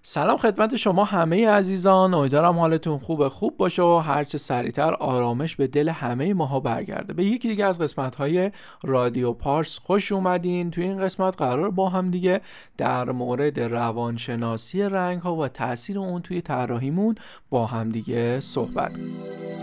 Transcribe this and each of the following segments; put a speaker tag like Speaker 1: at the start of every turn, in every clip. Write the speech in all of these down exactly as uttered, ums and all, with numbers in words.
Speaker 1: سلام خدمت شما همه عزیزان، امیدوارم حالتون خوب خوب باشه و هرچه سریعتر آرامش به دل همه ماها برگرده. به یکی دیگه از قسمت‌های رادیو پارس خوش اومدین. توی این قسمت قرار با هم دیگه در مورد روانشناسی رنگ‌ها و تأثیر اون توی طراحیمون با هم دیگه صحبت کنیم.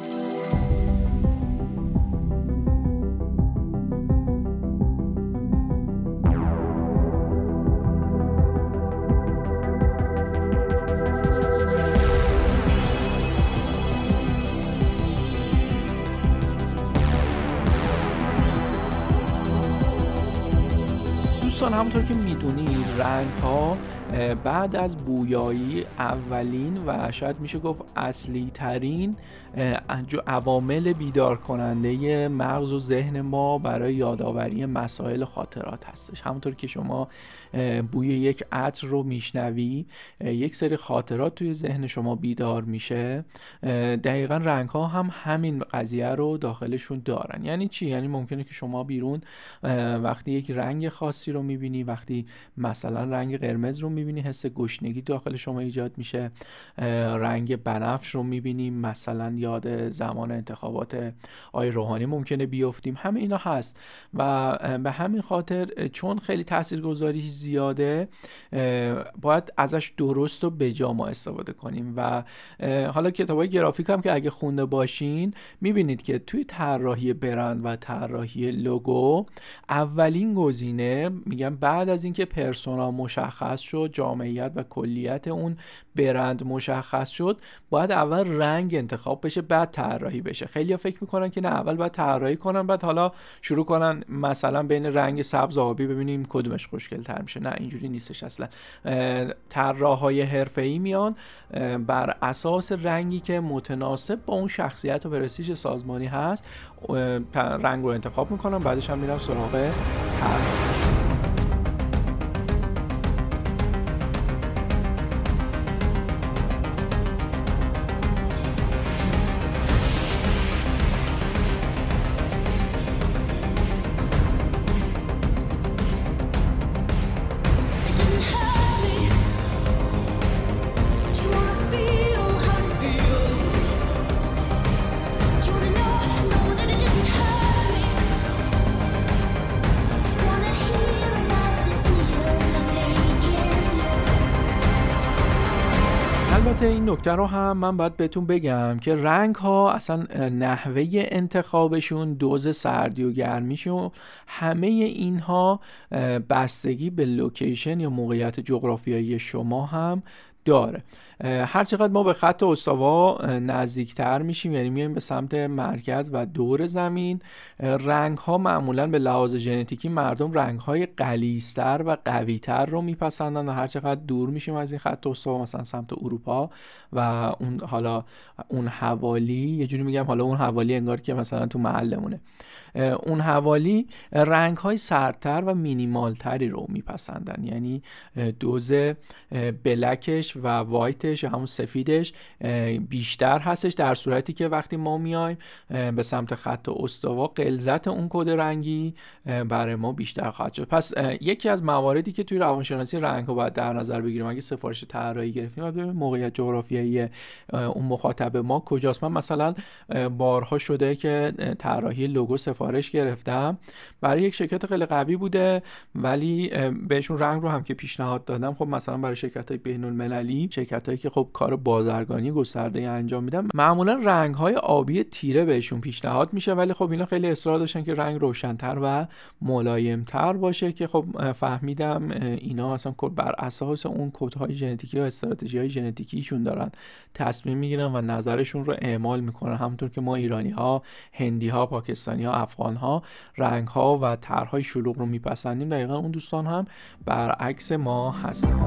Speaker 1: دوستان همونطور که میدونید رنگ ها بعد از بویایی اولین و شاید میشه گفت اصلی ترین عوامل بیدار کننده مغز و ذهن ما برای یادآوری مسائل خاطرات هستش. همونطور که شما بوی یک عطر رو میشنوی یک سری خاطرات توی ذهن شما بیدار میشه، دقیقا رنگ ها هم همین قضیه رو داخلشون دارن. یعنی چی؟ یعنی ممکنه که شما بیرون وقتی یک رنگ خاصی رو میبینی، وقتی مثلا رنگ قرمز رو میبینی حس گشنگی داخل شما ایجاد میشه، رنگ بنفش رو میبینیم مثلا یاد زمان انتخابات آقای روحانی ممکنه بیافتیم. همه اینا هست و به همین خاطر چون خیلی تاثیرگذاری زیاده باید ازش درست و بجا ما استفاده کنیم. و حالا کتابای گرافیک هم که اگه خونده باشین میبینید که توی طراحی برند و طراحی لوگو اولین گزینه میگم بعد از اینکه پرسونا مشخص شد، جامعیت و کلیت اون برند مشخص شد، باید اول رنگ انتخاب بشه بعد طراحی بشه. خیلی‌ها فکر میکنن که نه اول باید طراحی کنن بعد حالا شروع کنن مثلا بین رنگ سبز و آبی ببینیم کدومش خوشگل‌تر میشه. نه اینجوری نیستش اصلا. طراحای حرفه‌ای میان بر اساس رنگی که متناسب با اون شخصیت و پرستیژ سازمانی هست رنگ رو انتخاب میکنن، بعدش هم میرن سراغ طراحی. این نکته رو هم من باید بهتون بگم که رنگ ها اصلا نحوه انتخابشون، دوز سردی و گرمیشون، همه اینها بستگی به لوکیشن یا موقعیت جغرافیایی شما هم داره. هر چقدر ما به خط استوا نزدیکتر میشیم، یعنی میایم به سمت مرکز و دور زمین، رنگ ها معمولا به لحاظ ژنتیکی مردم رنگ های غلیظتر و قویتر رو میپسندن و هر چقدر دور میشیم از این خط استوا مثلا سمت اروپا و اون حالا اون حوالی، یه جوری میگم حالا اون حوالی انگار که مثلا تو محلمونه، اون حوالی رنگ های سردتر و مینیمال تری رو میپسندن. یعنی دوز بلکش و وایتش یا همون سفیدش بیشتر هستش، در صورتی که وقتی ما میایم به سمت خط استوا غلظت اون کد رنگی برای ما بیشتر خواهد شد. پس یکی از مواردی که توی روانشناسی رنگ رو باید در نظر بگیریم اگه سفارش طراحی گرفتیم باید ببینیم موقعیت جغرافیایی اون مخاطب ما کجاست. من مثلا بارها شده که طراحی لوگو سفارش گرفتم، برای یک شرکت خیلی قوی بوده ولی بهشون رنگ رو هم که پیشنهاد دادم، خب مثلا برای شرکت‌های بین‌المللی، شرکتایی که خب کار بازرگانی گسترده انجام میدن، معمولا رنگ‌های آبی تیره بهشون پیشنهاد میشه، ولی خب اینا خیلی اصرار داشتن که رنگ روشن‌تر و ملایم‌تر باشه که خب فهمیدم اینا اصلا بر اساس اون کدهای ژنتیکی و استراتژی‌های ژنتیکیشون دارن تصمیم میگیرن و نظرشون رو اعمال میکنن. همونطور که ما ایرانی‌ها، هندی‌ها، پاکستانی‌ها، افغان‌ها رنگ‌ها و طرح‌های شلوغ رو میپسندیم، دقیقاً اون دوستان هم برعکس ما هستن.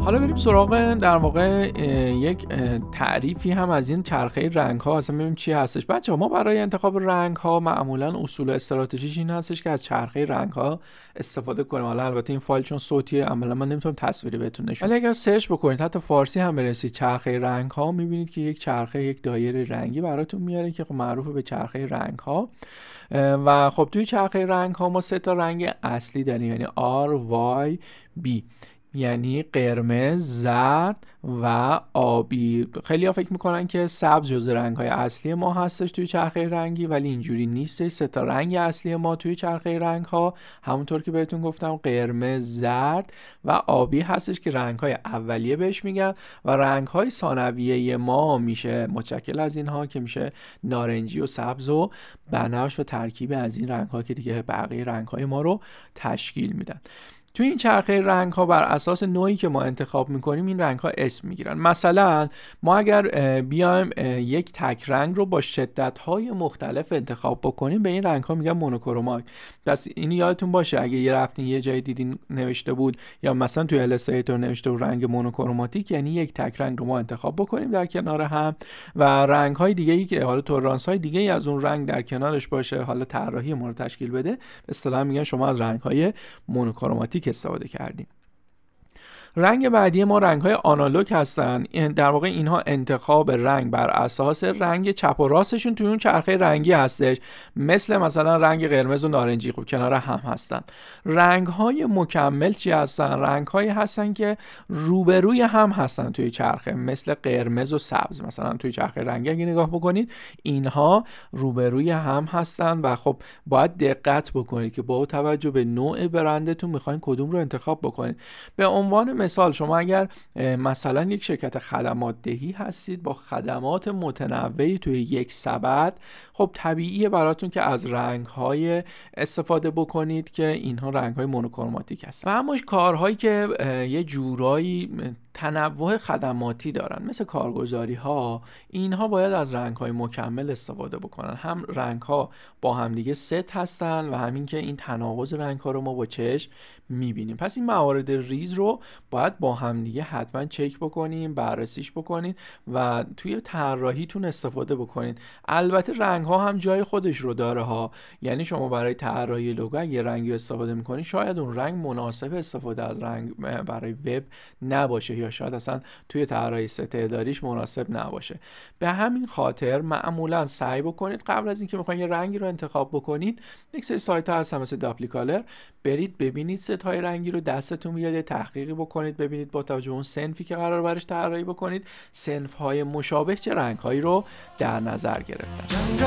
Speaker 1: حالا بریم سراغ در واقع یک تعریفی هم از این چرخه رنگ ها، اصلا ببینیم چی هستش. بچه ما برای انتخاب رنگ ها معمولا اصول استراتژیش این هستش که از چرخه رنگ ها استفاده کنیم. حالا البته این فایل چون صوتیه عملا من نمیتونم تصویری بهتون نشون، ولی اگر سرچ بکنید حتی فارسی هم برسید چرخه رنگ ها، میبینید که یک چرخه، یک دایره رنگی براتون میاره که خب معروفه به چرخه رنگ ها. و خب توی چرخه رنگ ها ما سه تا رنگ اصلی داریم، یعنی R, Y, B، یعنی قرمز، زرد و آبی. خیلی ها فکر میکنن که سبز جزو رنگ های اصلی ما هستش توی چرخه رنگی، ولی اینجوری نیست. سه تا رنگ اصلی ما توی چرخه رنگ ها همونطور که بهتون گفتم قرمز، زرد و آبی هستش که رنگ های اولیه بهش میگن، و رنگ های ثانویه ما میشه متشکل از اینها که میشه نارنجی و سبز و بنفش و ترکیب از این رنگ ها که دیگه بقیه رنگ های ما رو تشکیل میدن. توی این چرخه رنگ ها بر اساس نوعی که ما انتخاب میکنیم این رنگ ها اسم میگیرن. مثلا ما اگر بیایم یک تک رنگ رو با شدت های مختلف انتخاب بکنیم به این رنگ ها میگن مونوکروماک. پس این یادتون باشه اگه یه رفتین یه جای دیدین نوشته بود یا مثلا توی الستریتور نوشته بود رنگ مونوکروماتیک، یعنی یک تک رنگ رو ما انتخاب بکنیم در کنار هم و رنگ های دیگه ای که حالا تولرانس های دیگه ای از اون رنگ در کنارش باشه، حالا طراحی ما رو تشکیل بده، به اصطلاح میگن شما از رنگ های مونوکروماتیک استفاده کردیم. رنگ بعدی ما رنگ های آنالوگ هستن. در واقع اینها انتخاب رنگ بر اساس رنگ چپ و راستشون توی اون چرخه رنگی هستش، مثل مثلا رنگ قرمز و نارنجی خب کنار هم هستن. رنگ های مکمل چی هستن؟ رنگ هایی هستن که روبروی هم هستن توی چرخه، مثل قرمز و سبز. مثلا توی چرخه رنگی اگه نگاه بکنید اینها روبروی هم هستن و خب باید دقت بکنید که با توجه به نوع برندتون میخواین کدوم رو انتخاب بکنید. به عنوان مثال شما اگر مثلا یک شرکت خدمات دهی هستید با خدمات متنوعی توی یک سبد، خب طبیعیه براتون که از رنگ‌های استفاده بکنید که اینها رنگ‌های مونوکروماتیک هستن. و اما کارهایی که یه جورایی تنوع خدماتی دارن مثل کارگزاری ها، اینها باید از رنگ های مکمل استفاده بکنن. هم رنگ ها با همدیگه ست هستن و همین که این تناقض رنگ ها رو ما با چشم میبینیم. پس این موارد ریز رو باید با همدیگه حتما چک بکنیم، بررسیش بکنین و توی طراحیتون استفاده بکنین. البته رنگ ها هم جای خودش رو داره ها، یعنی شما برای طراحی لوگو اگه رنگی استفاده میکنین شاید اون رنگ مناسب استفاده از رنگ برای وب نباشه یا شاید اصلا توی طراحی سطح اداریش مناسب نباشه. به همین خاطر معمولا سعی بکنید قبل از اینکه میخواین یه رنگی رو انتخاب بکنید، یک سری سایت ها هستن مثل داپلیکالر، برید ببینید ست های رنگی رو دستتون بیاد یه تحقیقی بکنید، ببینید با توجه به اون صنفی که قرار برش طراحی بکنید صنف های مشابه چه رنگ هایی رو در نظر گرفتن.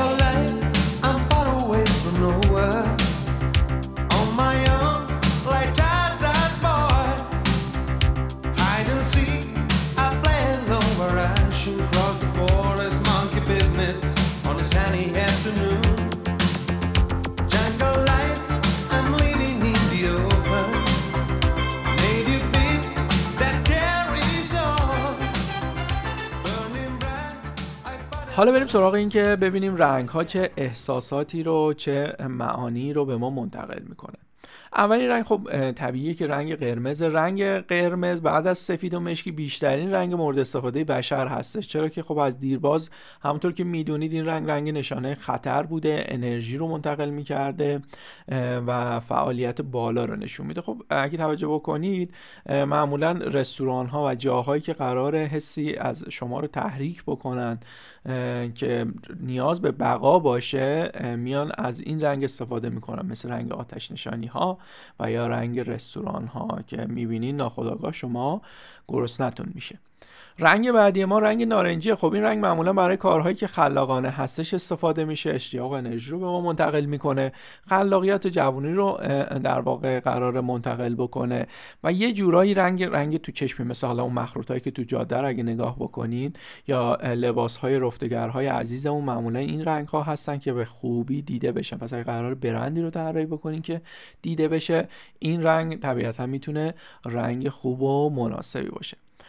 Speaker 1: حالا بریم سراغ این که ببینیم رنگ ها چه احساساتی رو، چه معانی رو به ما منتقل میکنه. اولین رنگ خب طبیعیه که رنگ قرمز. رنگ قرمز بعد از سفید و مشکی بیشترین رنگ مورد استفاده بشر هستش، چرا که خب از دیرباز همونطور که میدونید این رنگ رنگ نشانه خطر بوده، انرژی رو منتقل میکرده و فعالیت بالا رو نشون میده. خب اگه توجه بکنید معمولا رستوران ها و جاهایی که قراره حسی از شما رو تحریک بکنن که نیاز به بقا باشه میان از این رنگ استفاده میکنن، مثل رنگ آتش نشانی ها و یا رنگ رستوران ها که میبینید ناخودآگاه شما گرسنتون میشه. رنگ بعدی ما رنگ نارنجیه. خب این رنگ معمولا برای کارهایی که خلاقانه هستش استفاده میشه، اشتیاق و انرژی رو به ما منتقل میکنه، خلاقیت و جوانی رو در واقع قرار منتقل بکنه و یه جورایی رنگ رنگ تو چشمی، مثل حالا اون مخروطایی که تو جاده رو اگه نگاه بکنید یا لباسهای رفتگرهای عزیزمون، معمولا این رنگ ها هستن که به خوبی دیده بشن. پس اگه قرار برندی رو طراحی بکنین که دیده بشه، این رنگ طبیعتا میتونه رنگ خوب و مناسبی باشه.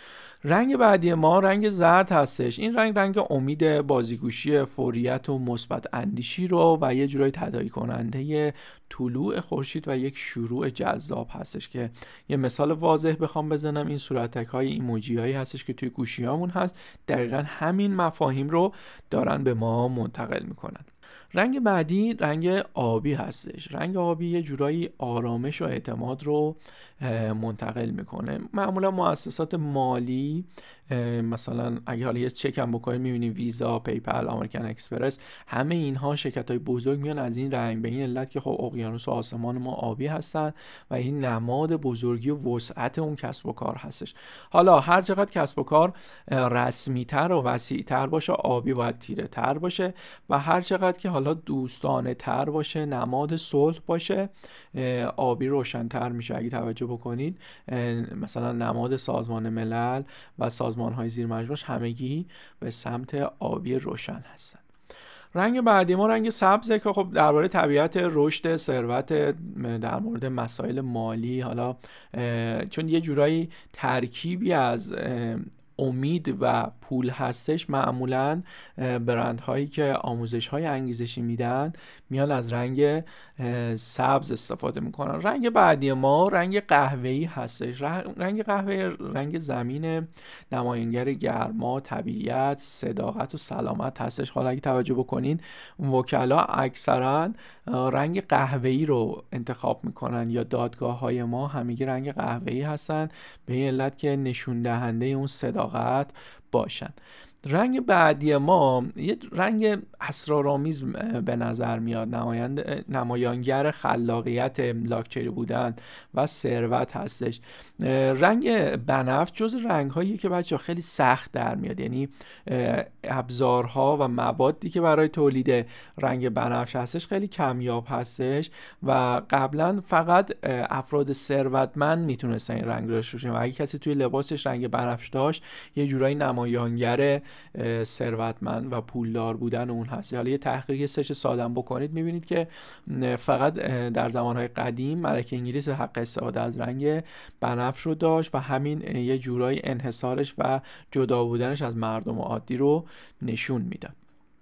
Speaker 1: رنگ بعدی ما رنگ زرد هستش. این رنگ رنگ امید، بازیگوشی، فوریت و مثبت اندیشی رو و یه جورایی تداعی کننده طلوع خورشید و یک شروع جذاب هستش. که یه مثال واضح بخوام بزنم، این صورتک های ایموجی هایی هستش که توی گوشیامون هست، دقیقا همین مفاهیم رو دارن به ما منتقل میکنن. رنگ بعدی رنگ آبی هستش. رنگ آبی یه جورایی آرامش و اعتماد رو منتقل میکنه. معمولا مؤسسات مالی، مثلا اگه حالا یه چک هم بکنید میبینید ویزا، پیپل، امریکن اکسپرس، همه اینها شرکت‌های بزرگ میان از این رنگ، به این علت که خب اقیانوس و آسمان ما آبی هستن و این نماد بزرگی و وسعت اون کسب و کار هستش. حالا هر چقدر کسب و کار رسمی‌تر و وسیع‌تر باشه، آبی باید تیره‌تر باشه و هر چقدر که حالا دوستانه تر باشه، نماد صلح باشه، آبی روشن‌تر میشه. اگه توجه بکنید مثلا نماد سازمان ملل و سازمان‌های زیر مجموعش همگی به سمت آبی روشن هستن. رنگ بعدی ما رنگ سبزه که خب درباره طبیعت، رشد، ثروت، در مورد مسائل مالی، حالا چون یه جورایی ترکیبی از امید و پول هستش، معمولاً برندهایی که آموزش‌های انگیزشی میدن میان از رنگ سبز استفاده میکنن. رنگ بعدی ما رنگ قهوه‌ای هستش. رنگ قهوه رنگ زمین، نماینگر گرما، طبیعت، صداقت و سلامت هستش. حالا اگه توجه بکنین وکلا اکثرا رنگ قهوه‌ای رو انتخاب میکنن یا دادگاه‌های ما همگی رنگ قهوه‌ای هستن، به این علت که نشون دهنده اون صداقت باشن. رنگ بعدی ما یه رنگ اسرارآمیز به نظر میاد، نماینده نمایانگر خلاقیت، لاکچری بودن و ثروت هستش. رنگ بنفش جز رنگ‌هایی که بچه‌ها خیلی سخت در میاد، یعنی ابزارها و موادی که برای تولید رنگ بنفش هستش خیلی کمیاب هستش و قبلا فقط افراد ثروتمند میتونستن این رنگ رو داشته باشن و اگه کسی توی لباسش رنگ بنفش داشت یه جورایی نمایانگر ثروتمند و پولدار بودن اون هست. حالا یه تحقیق سرچ ساده بکنید میبینید که فقط در زمانهای قدیم ملکه انگلیس حق استفاده از رنگ بنفش رو داشت و همین یه جورایی انحصارش و جدا بودنش از مردم عادی رو نشون میداد.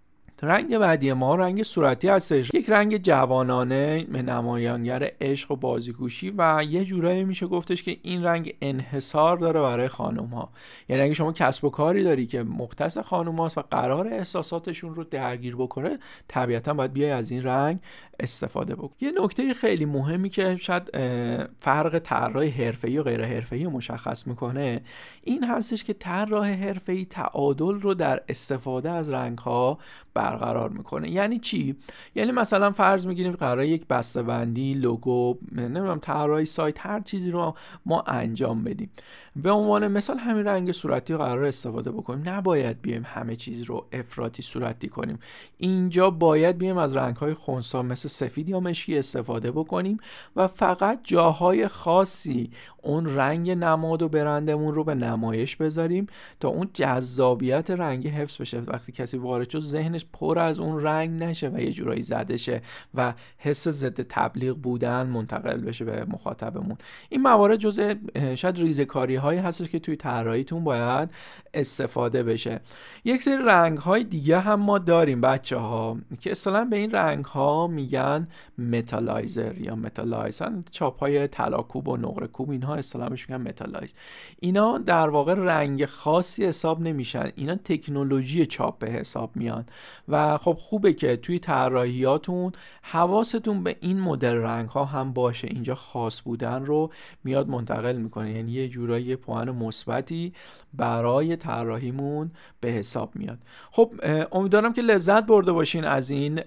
Speaker 1: رنگ بعدی ما رنگ صورتی هستش. یک رنگ جوانانه، نمایانگر عشق و بازیگوشی و یه جورایی میشه گفتش که این رنگ انحصار داره برای خانم ها. یعنی اگه شما کسب و کاری داری که مختص خانم هاست و قرار احساساتشون رو درگیر بکنه، طبیعتا باید بیای از این رنگ استفاده بکن. یه نکته خیلی مهمی که شاید فرق طراح حرفه‌ای و غیر حرفه‌ای مشخص میکنه این هستش که طراح حرفه‌ای تعادل رو در استفاده از رنگ‌ها برقرار میکنه. یعنی چی؟ یعنی مثلا فرض میگیریم قراره یک بسته‌بندی، لوگو، نمیدونم طراحی سایت، هر چیزی رو ما انجام بدیم. به عنوان مثال همین رنگ صورتی رو قراره استفاده بکنیم. نباید بیایم همه چیز رو افراطی صورتی کنیم. اینجا باید بیایم از رنگ‌های خنثی مثل سفید یا مشکی استفاده بکنیم و فقط جاهای خاصی اون رنگ نماد و برندمون رو به نمایش بذاریم تا اون جذابیت رنگ حفظ بشه. وقتی کسی وارد شد ذهنش پر از اون رنگ نشه و یه جورایی زده شه و حس ضد تبلیغ بودن منتقل بشه به مخاطبمون. این موارد جزء شاید ریزه‌کاری هایی هستش که توی طراحیتون باید استفاده بشه. یک سری رنگ های دیگه هم ما داریم بچه ها که اصلا به این رنگ ها میگن متالایزر یا متالایز. چاپ های طلاکوب و نقره کوب اینها اصطلاحاً بهش میگن متالایز. اینا در واقع رنگ خاصی حساب نمیشن، اینا تکنولوژی چاپ به حساب میان و خب خوبه که توی طراحیاتون حواستون به این مدل رنگ ها هم باشه. اینجا خاص بودن رو میاد منتقل میکنه، یعنی یه جورایی پوان مثبتی برای طراحیمون به حساب میاد. خب امیدوارم که لذت برده باشین از این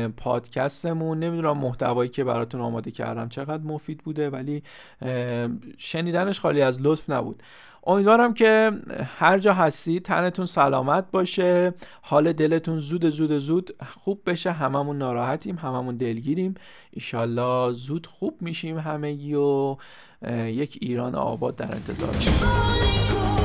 Speaker 1: پادکستمون. نمیدونم محتوایی که براتون آماده کردم چقدر مفید بوده، ولی شنیدنش خالی از لطف نبود. امیدوارم که هر جا هستید تنتون سلامت باشه، حال دلتون زود زود زود خوب بشه. هممون ناراحتیم، هممون دلگیریم، ایشالله زود خوب میشیم همگی و یک ایران آباد در انتظارتون.